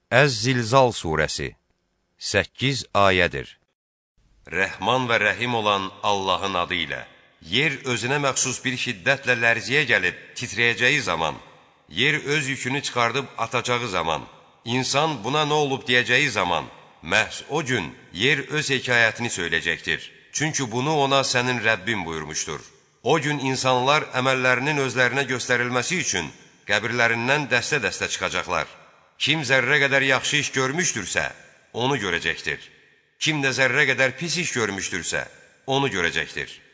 Əz-Zilzal surəsi 8 ayədir. Rəhman və rəhim olan Allahın adı ilə. Yer özünə məxsus bir şiddətlə lərziyə gəlib titrəyəcəyi zaman, yer öz yükünü çıxardıb atacağı zaman, insan buna nə olub deyəcəyi zaman, məhz o gün yer öz hekayətini söyləyəcəkdir. Çünki bunu ona sənin Rəbbin buyurmuşdur. O gün insanlar əməllərinin özlərinə göstərilməsi üçün qəbirlərindən dəstə-dəstə çıxacaqlar. Kim zərrə qədər yaxşı iş görmüşdürsə, onu görəcəkdir. Kim də zərrə qədər pis iş görmüşdürsə, onu görəcəkdir.